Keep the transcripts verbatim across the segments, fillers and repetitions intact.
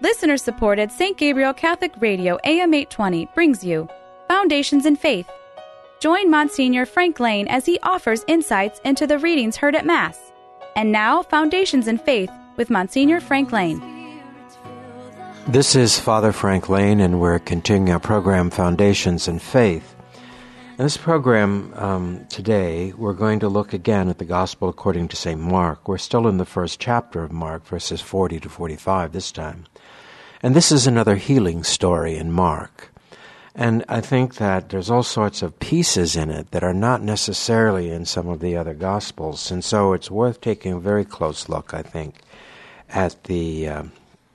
Listener-supported Saint Gabriel Catholic Radio A M eight twenty brings you Foundations in Faith. Join Monsignor Frank Lane as he offers insights into the readings heard at Mass. And now, Foundations in Faith with Monsignor Frank Lane. This is Father Frank Lane, and we're continuing our program, Foundations in Faith. In this program um, today, we're going to look again at the Gospel according to Saint Mark. We're still in the first chapter of Mark, verses forty to forty-five this time. And this is another healing story in Mark. And I think that there's all sorts of pieces in it that are not necessarily in some of the other Gospels. And so it's worth taking a very close look, I think, at the uh,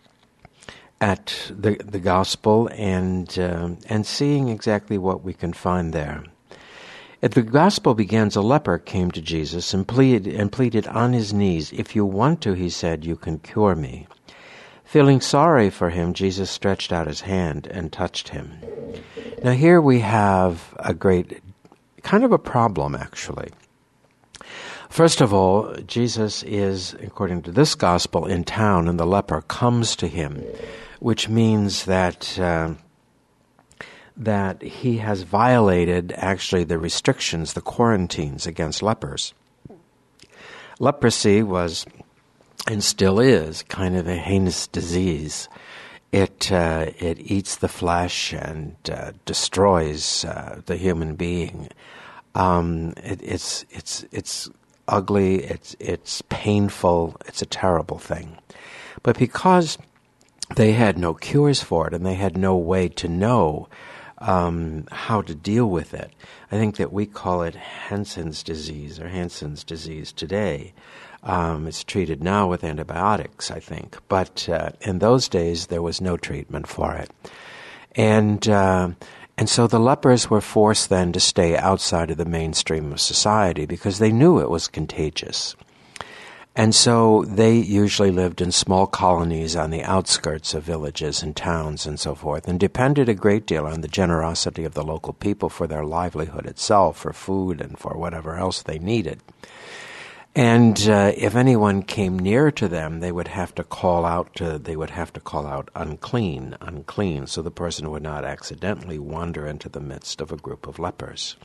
at the, the Gospel and uh, and seeing exactly what we can find there. If the Gospel begins, a leper came to Jesus and pleaded, and pleaded on his knees, "If you want to," he said, "you can cure me." Feeling sorry for him, Jesus stretched out his hand and touched him. Now here we have a great, kind of a problem actually. First of all, Jesus is, according to this gospel, in town, and the leper comes to him, which means that uh, that he has violated actually the restrictions, the quarantines against lepers. Leprosy was, and still is, kind of a heinous disease. It uh, it eats the flesh and uh, destroys uh, the human being. Um, it, it's it's it's ugly. It's it's painful. It's a terrible thing. But because they had no cures for it and they had no way to know um, how to deal with it, I think that we call it Hansen's disease or Hansen's disease today. Um, it's treated now with antibiotics, I think. But uh, in those days, there was no treatment for it. And uh, and so the lepers were forced then to stay outside of the mainstream of society because they knew it was contagious. And so they usually lived in small colonies on the outskirts of villages and towns and so forth, and depended a great deal on the generosity of the local people for their livelihood itself, for food and for whatever else they needed. And uh, if anyone came near to them, they would have to call out to, they would have to call out unclean, unclean, so the person would not accidentally wander into the midst of a group of lepers.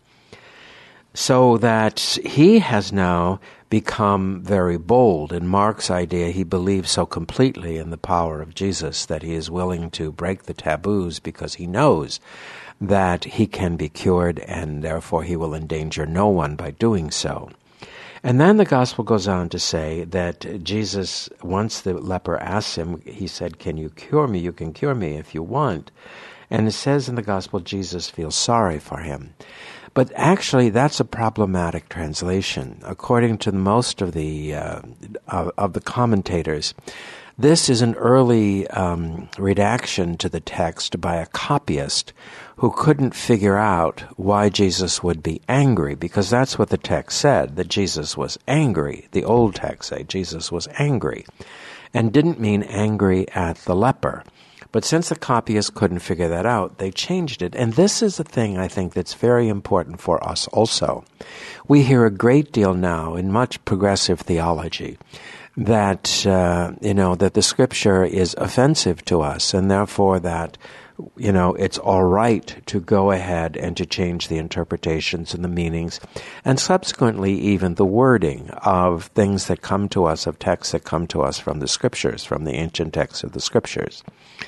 So that he has now become very bold. In Mark's idea, he believes so completely in the power of Jesus that he is willing to break the taboos because he knows that he can be cured and therefore he will endanger no one by doing so. And then the gospel goes on to say that Jesus, once the leper asks him, he said, "Can you cure me? You can cure me if you want." And it says in the gospel, Jesus feels sorry for him. But actually, that's a problematic translation. According to most of the uh, of, of the commentators, this is an early um, redaction to the text by a copyist who couldn't figure out why Jesus would be angry, because that's what the text said, that Jesus was angry. The old text said Jesus was angry, and didn't mean angry at the leper. But since the copyists couldn't figure that out, they changed it. And this is a thing, I think, that's very important for us also. We hear a great deal now in much progressive theology that, uh, you know, that the Scripture is offensive to us, and therefore that, you know, it's all right to go ahead and to change the interpretations and the meanings, and subsequently even the wording of things that come to us, of texts that come to us from the Scriptures, from the ancient texts of the Scriptures.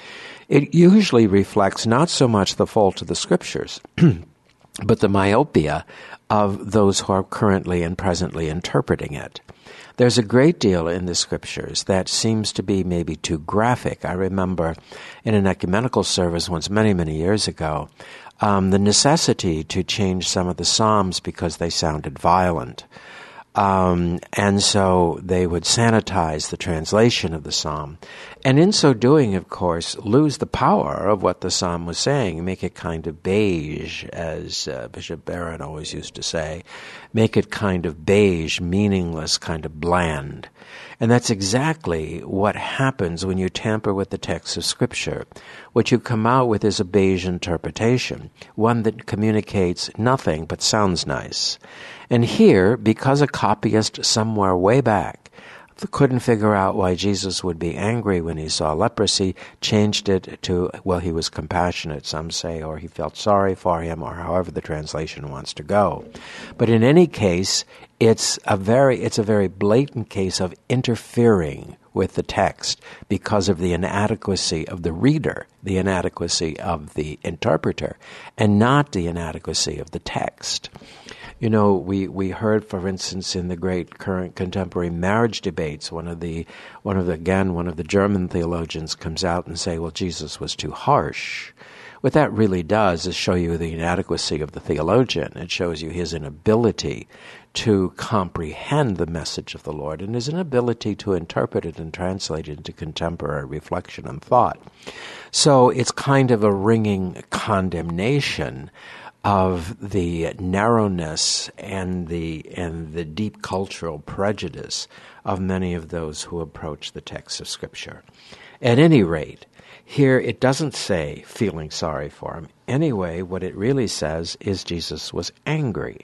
It usually reflects not so much the fault of the Scriptures, but the myopia of those who are currently and presently interpreting it. There's a great deal in the Scriptures that seems to be maybe too graphic. I remember in an ecumenical service once many, many years ago, um, the necessity to change some of the Psalms because they sounded violent. Um, and so they would sanitize the translation of the psalm. And in so doing, of course, lose the power of what the psalm was saying, make it kind of beige, as uh, Bishop Barron always used to say, make it kind of beige, meaningless, kind of bland. And that's exactly what happens when you tamper with the text of Scripture. What you come out with is a beige interpretation, one that communicates nothing but sounds nice. And here, because a copyist somewhere way back couldn't figure out why Jesus would be angry when he saw leprosy, changed it to, well, he was compassionate, some say, or he felt sorry for him, or however the translation wants to go. But in any case, it's a very, it's a very blatant case of interfering with the text because of the inadequacy of the reader, the inadequacy of the interpreter, and not the inadequacy of the text. You know, we, we heard, for instance, in the great current contemporary marriage debates, one of the, one of the, again, one of the German theologians comes out and say, well, Jesus was too harsh. What that really does is show you the inadequacy of the theologian. It shows you his inability to comprehend the message of the Lord and his inability to interpret it and translate it into contemporary reflection and thought. So it's kind of a ringing condemnation of the narrowness and the and the deep cultural prejudice of many of those who approach the text of Scripture. At any rate, here it doesn't say feeling sorry for him. Anyway, what it really says is Jesus was angry.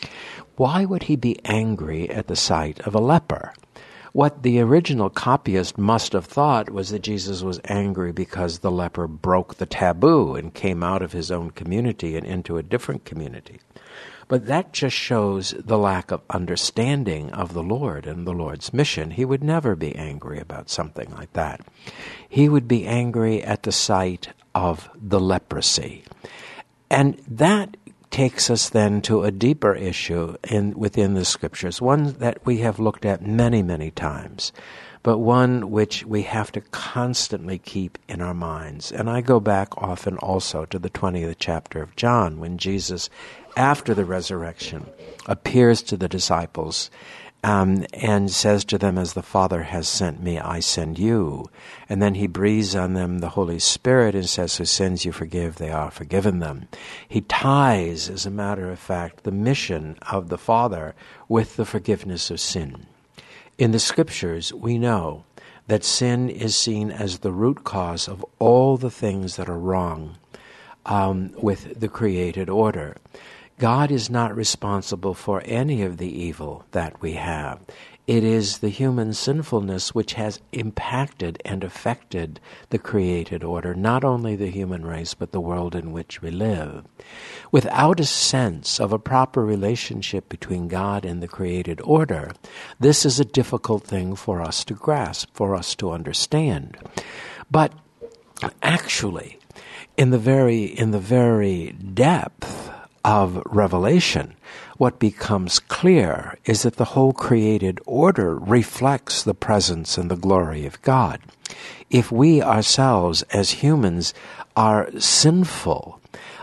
Why would he be angry at the sight of a leper? What the original copyist must have thought was that Jesus was angry because the leper broke the taboo and came out of his own community and into a different community. But that just shows the lack of understanding of the Lord and the Lord's mission. He would never be angry about something like that. He would be angry at the sight of the leprosy. And that takes us then to a deeper issue in within the Scriptures, one that we have looked at many, many times, but one which we have to constantly keep in our minds. And I go back often also to the twentieth chapter of John, when Jesus, after the resurrection, appears to the disciples Um, and says to them, as the Father has sent me, I send you. And then he breathes on them the Holy Spirit and says, whose sins you forgive, they are forgiven them. He ties, as a matter of fact, the mission of the Father with the forgiveness of sin. In the Scriptures, we know that sin is seen as the root cause of all the things that are wrong um, with the created order. God is not responsible for any of the evil that we have. It is the human sinfulness which has impacted and affected the created order, not only the human race, but the world in which we live. Without a sense of a proper relationship between God and the created order, this is a difficult thing for us to grasp, for us to understand. But actually, in the very, in the very depth of revelation, what becomes clear is that the whole created order reflects the presence and the glory of God. If we ourselves as humans are sinful,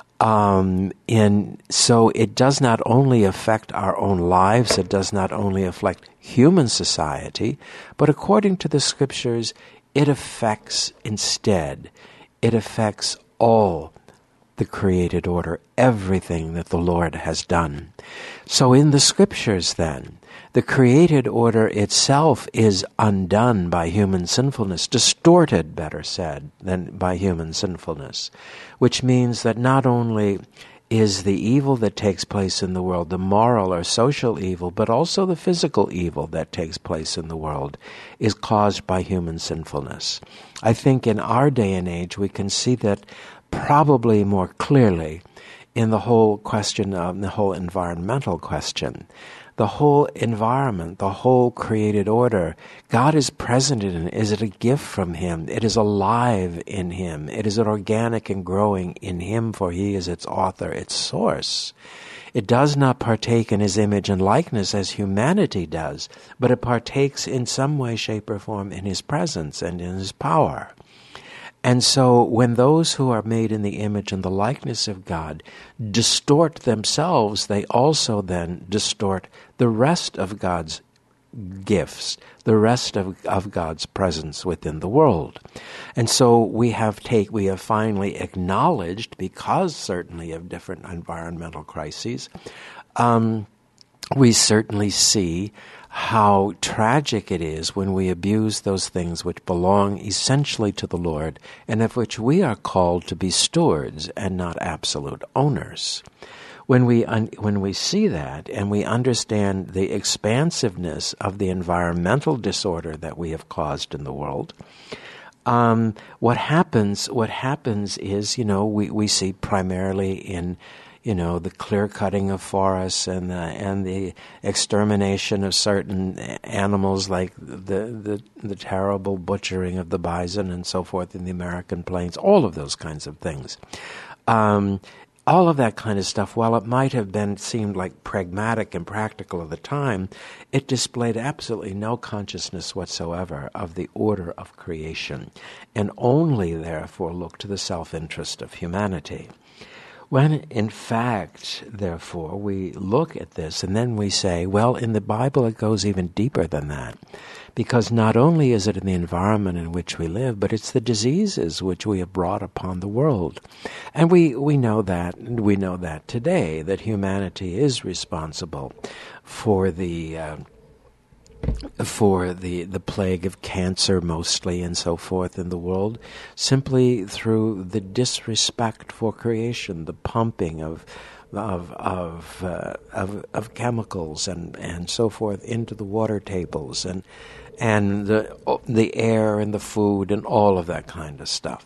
um, in so it does not only affect our own lives, it does not only affect human society, but according to the Scriptures, it affects instead, it affects all the created order, everything that the Lord has done. So in the Scriptures then, the created order itself is undone by human sinfulness, distorted, better said, than by human sinfulness, which means that not only is the evil that takes place in the world the moral or social evil, but also the physical evil that takes place in the world is caused by human sinfulness. I think in our day and age we can see that probably more clearly in the whole question of the whole environmental question. The whole environment, the whole created order, God is present in it. Is it a gift from Him? It is alive in Him. It is organic and growing in Him, for He is its author, its source. It does not partake in His image and likeness as humanity does, but it partakes in some way, shape, or form in His presence and in His power. And so when those who are made in the image and the likeness of God distort themselves, they also then distort the rest of God's gifts, the rest of, of God's presence within the world. And so we have take we have finally acknowledged, because certainly of different environmental crises, um, we certainly see how tragic it is when we abuse those things which belong essentially to the Lord and of which we are called to be stewards and not absolute owners. when we un- when we see that and we understand the expansiveness of the environmental disorder that we have caused in the world, um, what happens what happens is, you know, we, we see primarily in, you know, the clear cutting of forests and the, and the extermination of certain animals, like the, the the terrible butchering of the bison and so forth in the American plains, all of those kinds of things. Um, all of that kind of stuff, while it might have been seemed like pragmatic and practical at the time, it displayed absolutely no consciousness whatsoever of the order of creation, and only therefore looked to the self-interest of humanity. When, in fact, therefore, we look at this and then we say, well, in the Bible it goes even deeper than that, because not only is it in the environment in which we live, but it's the diseases which we have brought upon the world. And we, we know that, we know that today, that humanity is responsible for the uh, for the, the plague of cancer mostly and so forth in the world, simply through the disrespect for creation, the pumping of of of uh, of, of chemicals and, and so forth into the water tables and and the the air and the food and all of that kind of stuff.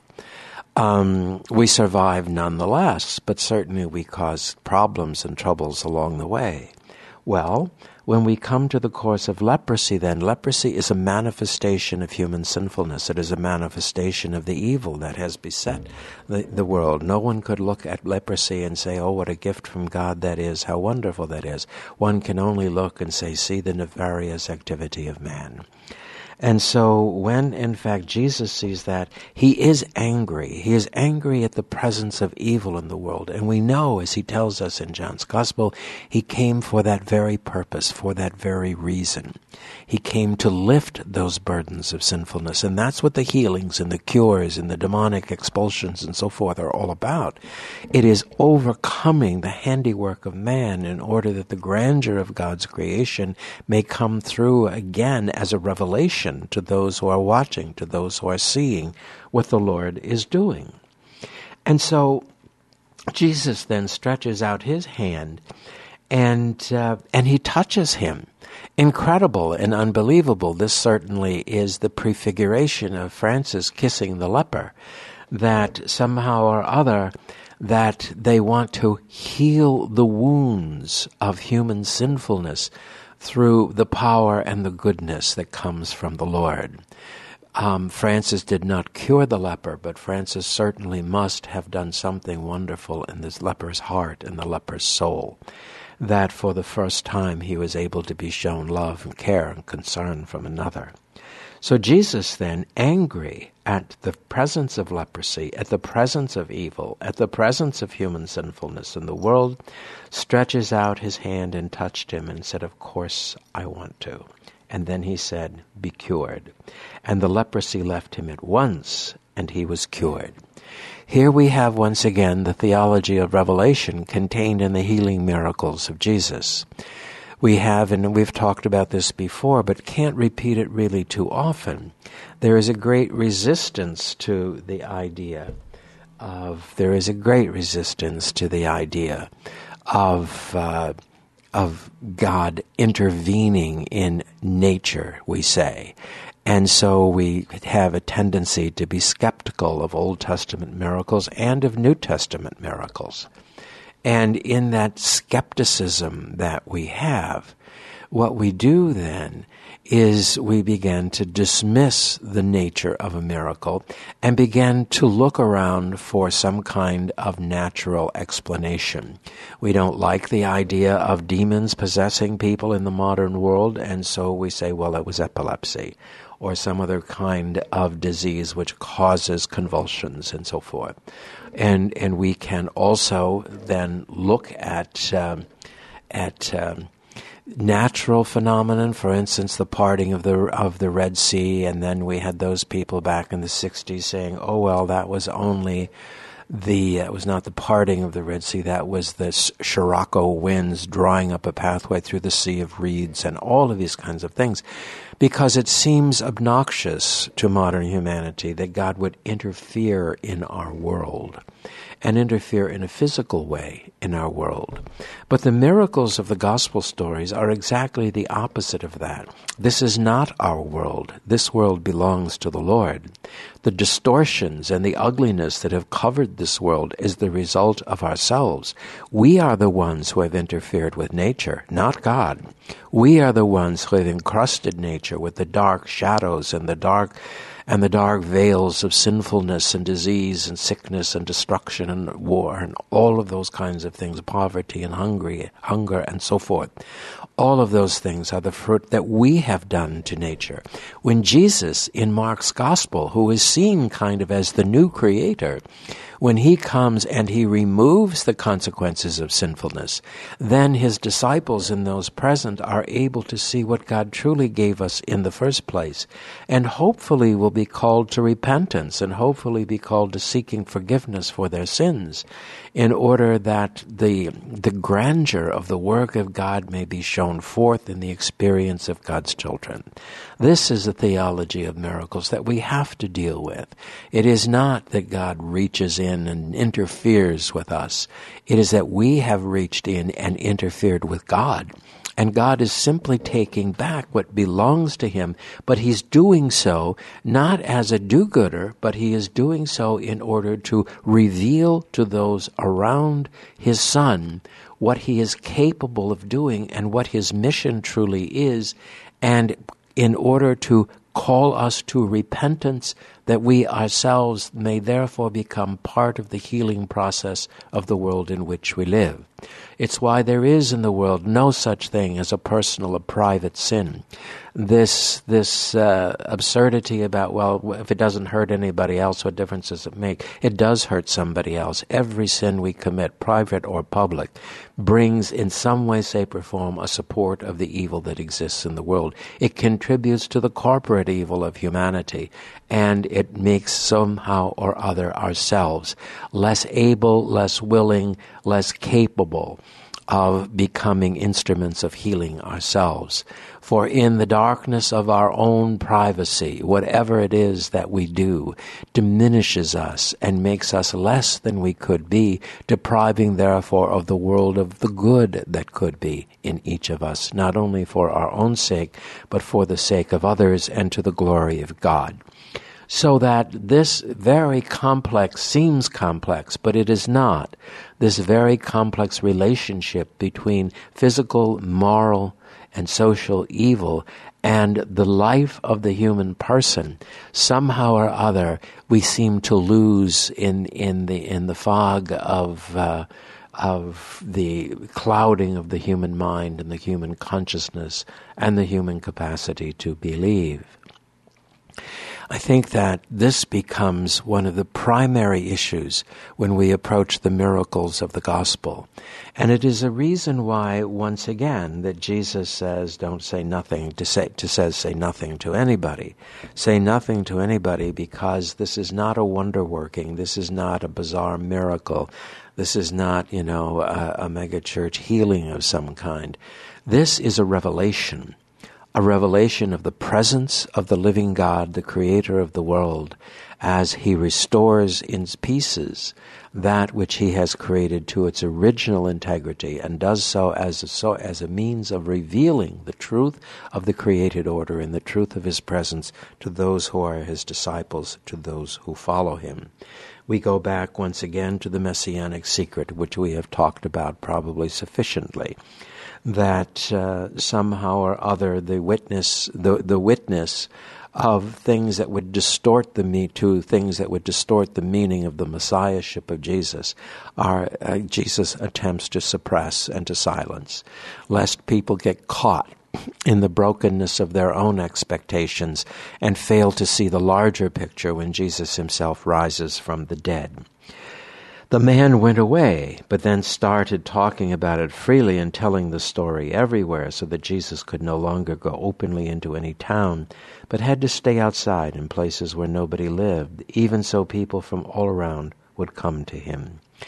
Um, we survive nonetheless, but certainly we cause problems and troubles along the way. Well, when we come to the course of leprosy, then, leprosy is a manifestation of human sinfulness. It is a manifestation of the evil that has beset the, the world. No one could look at leprosy and say, oh, what a gift from God that is, how wonderful that is. One can only look and say, see the nefarious activity of man. And so when, in fact, Jesus sees that, he is angry. He is angry at the presence of evil in the world. And we know, as he tells us in John's Gospel, he came for that very purpose, for that very reason. He came to lift those burdens of sinfulness. And that's what the healings and the cures and the demonic expulsions and so forth are all about. It is overcoming the handiwork of man in order that the grandeur of God's creation may come through again as a revelation to those who are watching, to those who are seeing what the Lord is doing. And so Jesus then stretches out his hand and uh, and he touches him. Incredible and unbelievable. This certainly is the prefiguration of Francis kissing the leper, that somehow or other that they want to heal the wounds of human sinfulness through the power and the goodness that comes from the Lord. Um, Francis did not cure the leper, but Francis certainly must have done something wonderful in this leper's heart and the leper's soul, that for the first time he was able to be shown love and care and concern from another. So Jesus then, angry at the presence of leprosy, at the presence of evil, at the presence of human sinfulness in the world, stretches out his hand and touched him and said, of course I want to. And then he said, be cured. And the leprosy left him at once, and he was cured. Here we have once again the theology of revelation contained in the healing miracles of Jesus. We have, and we've talked about this before, but can't repeat it really too often. There is a great resistance to the idea of, there is a great resistance to the idea of, uh, of God intervening in nature, we say. And so we have a tendency to be skeptical of Old Testament miracles and of New Testament miracles. And in that skepticism that we have, what we do then is we begin to dismiss the nature of a miracle and begin to look around for some kind of natural explanation. We don't like the idea of demons possessing people in the modern world, and so we say, well, it was epilepsy, or some other kind of disease which causes convulsions and so forth. And and we can also then look at um, at um, natural phenomenon, for instance, the parting of the of the Red Sea, and then we had those people back in the sixties saying, "Oh well, that was only the it was not the parting of the Red Sea, that was the Scirocco winds drawing up a pathway through the Sea of Reeds," and all of these kinds of things, because it seems obnoxious to modern humanity that God would interfere in our world. and interfere in a physical way in our world. But the miracles of the gospel stories are exactly the opposite of that. This is not our world. This world belongs to the Lord. The distortions and the ugliness that have covered this world is the result of ourselves. We are the ones who have interfered with nature, not God. We are the ones who have encrusted nature with the dark shadows and the dark and the dark veils of sinfulness and disease and sickness and destruction and war and all of those kinds of things, poverty and hungry, hunger and so forth. All of those things are the fruit that we have done to nature. When Jesus, in Mark's gospel, who is seen kind of as the new creator, when he comes and he removes the consequences of sinfulness, then his disciples and those present are able to see what God truly gave us in the first place, and hopefully will be called to repentance and hopefully be called to seeking forgiveness for their sins, in order that the the grandeur of the work of God may be shown forth in the experience of God's children. This is the theology of miracles that we have to deal with. It is not that God reaches in and interferes with us. It is that we have reached in and interfered with God. And God is simply taking back what belongs to him, but he's doing so not as a do-gooder, but he is doing so in order to reveal to those around his son what he is capable of doing and what his mission truly is, and in order to call us to repentance, that we ourselves may therefore become part of the healing process of the world in which we live. It's why there is in the world no such thing as a personal or private sin. This this uh, absurdity about, well, if it doesn't hurt anybody else, what difference does it make? It does hurt somebody else. Every sin we commit, private or public, brings in some way, shape, or form a support of the evil that exists in the world. It contributes to the corporate evil of humanity, and it makes somehow or other ourselves less able, less willing, less capable of becoming instruments of healing ourselves. For in the darkness of our own privacy, whatever it is that we do diminishes us and makes us less than we could be, depriving therefore of the world of the good that could be in each of us, not only for our own sake, but for the sake of others and to the glory of God. So that this very complex seems complex, but it is not. This very complex relationship between physical, moral, and social evil and the life of the human person, somehow or other, we seem to lose in in the in the fog of uh, of the clouding of the human mind and the human consciousness and the human capacity to believe. I think that this becomes one of the primary issues when we approach the miracles of the gospel. And it is a reason why, once again, that Jesus says, don't say nothing, to say, to says, say nothing to anybody. Say nothing to anybody, because this is not a wonder working, this is not a bizarre miracle, this is not, you know, a, a mega church healing of some kind. This is a revelation. A revelation of the presence of the living God, the creator of the world, as he restores in pieces that which he has created to its original integrity, and does so as a, so as a means of revealing the truth of the created order and the truth of his presence to those who are his disciples, to those who follow him. We go back once again to the messianic secret, which we have talked about probably sufficiently, that uh, somehow or other the witness, the, the witness of things that would distort the me to things that would distort the meaning of the messiahship of Jesus are uh, Jesus' attempts to suppress and to silence, lest people get caught in the brokenness of their own expectations and fail to see the larger picture when Jesus himself rises from the dead. The man went away, but then started talking about it freely and telling the story everywhere, so that Jesus could no longer go openly into any town, but had to stay outside in places where nobody lived. Even so, people from all around would come to him.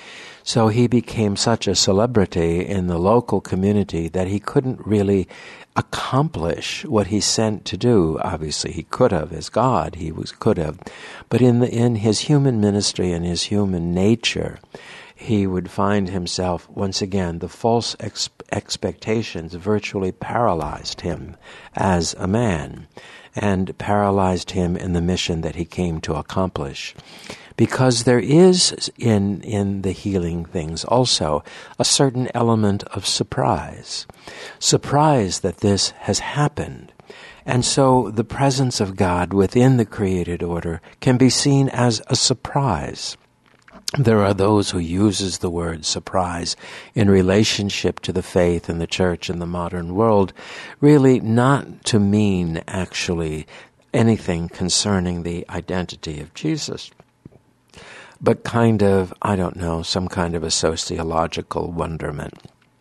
So he became such a celebrity in the local community that he couldn't really accomplish what he sent to do. Obviously, he could have, as God, he was could have. But in the in his human ministry and his human nature, he would find himself, once again, the false ex- expectations virtually paralyzed him as a man and paralyzed him in the mission that he came to accomplish. Because there is in in the healing things also a certain element of surprise. Surprise that this has happened. And so the presence of God within the created order can be seen as a surprise. There are those who uses the word surprise in relationship to the faith and the church in the modern world, really not to mean actually anything concerning the identity of Jesus, but kind of, I don't know, some kind of a sociological wonderment.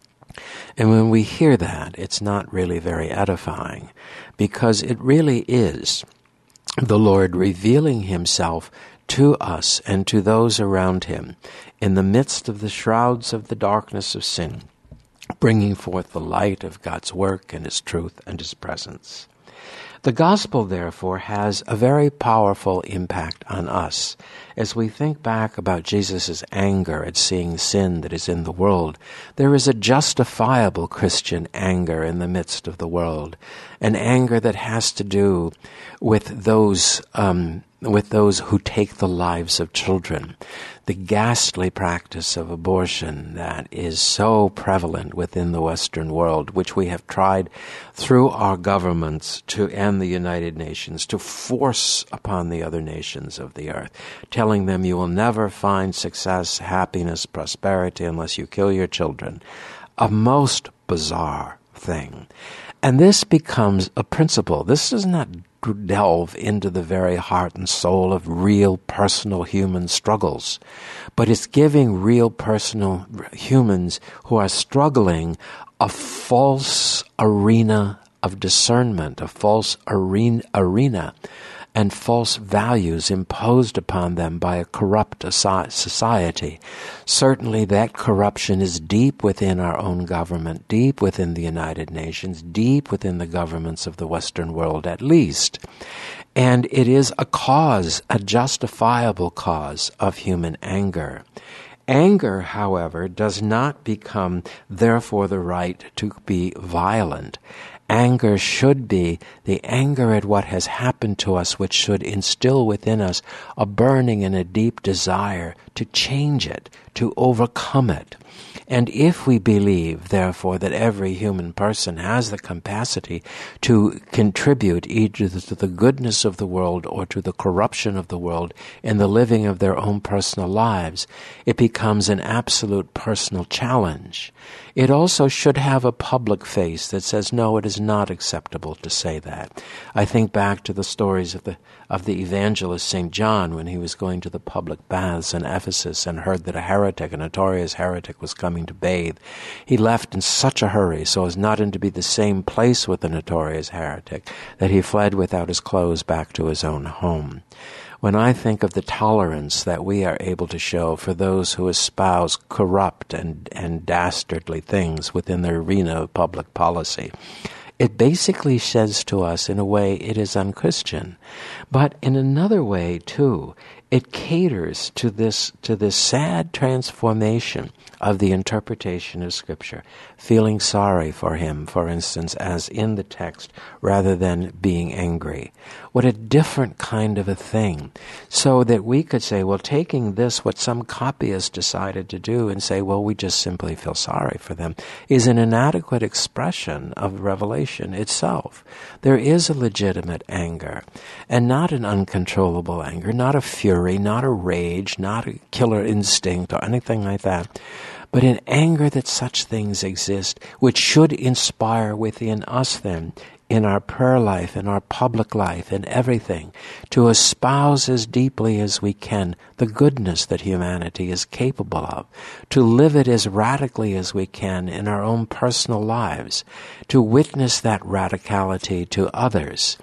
And when we hear that, it's not really very edifying, because it really is the Lord revealing himself to us and to those around him in the midst of the shrouds of the darkness of sin, bringing forth the light of God's work and his truth and his presence. The gospel, therefore, has a very powerful impact on us. As we think back about Jesus' anger at seeing sin that is in the world, there is a justifiable Christian anger in the midst of the world, an anger that has to do with those um, with those who take the lives of children, the ghastly practice of abortion that is so prevalent within the Western world, which we have tried through our governments to and the United Nations to force upon the other nations of the earth, telling them you will never find success, happiness, prosperity unless you kill your children. A most bizarre thing. And this becomes a principle. This does not delve into the very heart and soul of real personal human struggles, but it's giving real personal humans who are struggling a false arena of discernment, a false arena, arena and false values imposed upon them by a corrupt society. Certainly that corruption is deep within our own government, deep within the United Nations, deep within the governments of the Western world at least. And it is a cause, a justifiable cause of human anger. Anger, however, does not become, therefore, the right to be violent. Anger should be the anger at what has happened to us, which should instill within us a burning and a deep desire to change it, to overcome it. And if we believe, therefore, that every human person has the capacity to contribute either to the goodness of the world or to the corruption of the world in the living of their own personal lives, it becomes an absolute personal challenge. It also should have a public face that says, no, it is not acceptable to say that. I think back to the stories of the of the evangelist Saint John when he was going to the public baths in Ephesus and heard that a heretic, a notorious heretic, was coming to bathe. He left in such a hurry so as not to be the same place with the notorious heretic that he fled without his clothes back to his own home. When I think of the tolerance that we are able to show for those who espouse corrupt and, and dastardly things within the arena of public policy, it basically says to us, in a way, it is unchristian. But in another way, too, it caters to this to this sad transformation of the interpretation of Scripture, feeling sorry for him, for instance, as in the text, rather than being angry. What a different kind of a thing. So that we could say, well, taking this, what some copyists decided to do, and say, well, we just simply feel sorry for them, is an inadequate expression of Revelation itself. There is a legitimate anger, and not an uncontrollable anger, not a fury, not a rage, not a killer instinct or anything like that, but an anger that such things exist, which should inspire within us then, in our prayer life, in our public life, in everything, to espouse as deeply as we can the goodness that humanity is capable of, to live it as radically as we can in our own personal lives, to witness that radicality to others,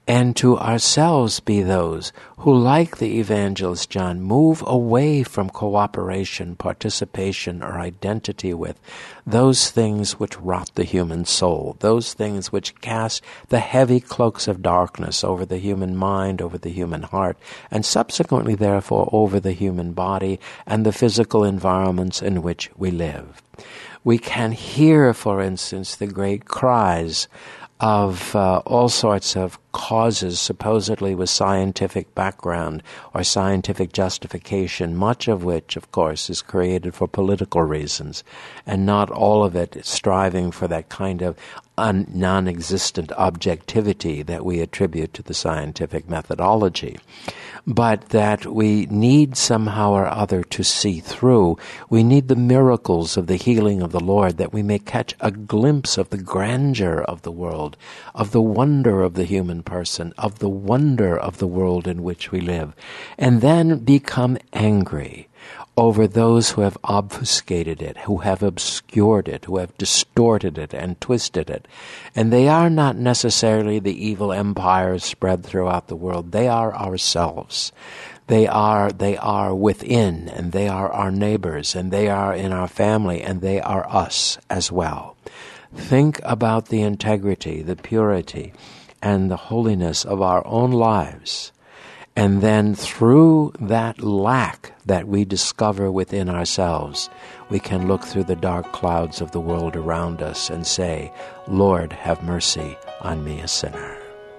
and to ourselves be those who, like the evangelist John, move away from cooperation, participation, or identity with those things which rot the human soul, those things which cast the heavy cloaks of darkness over the human mind, over the human heart, and subsequently, therefore, over the human body and the physical environments in which we live. We can hear, for instance, the great cries of uh, all sorts of causes, supposedly with scientific background or scientific justification, much of which, of course, is created for political reasons, and not all of it striving for that kind of un- non-existent objectivity that we attribute to the scientific methodology. But that we need somehow or other to see through. We need the miracles of the healing of the Lord, that we may catch a glimpse of the grandeur of the world, of the wonder of the human person, of the wonder of the world in which we live, and then become angry over those who have obfuscated it, who have obscured it, who have distorted it and twisted it. And they are not necessarily the evil empires spread throughout the world. They are ourselves. They are, they are within, and they are our neighbors, and they are in our family, and they are us as well. Think about the integrity, the purity, and the holiness of our own lives. And then through that lack that we discover within ourselves, we can look through the dark clouds of the world around us and say, Lord, have mercy on me, a sinner.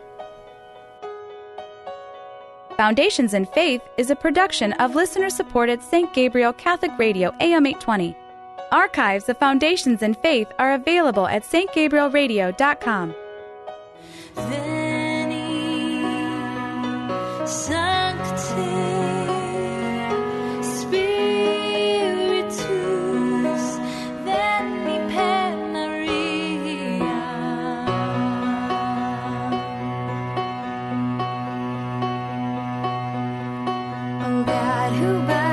Foundations in Faith is a production of listener-supported Saint Gabriel Catholic Radio A M eight twenty. Archives of Foundations in Faith are available at s t gabriel radio dot com. Sancte Spiritus, veni per Maria. O God, who by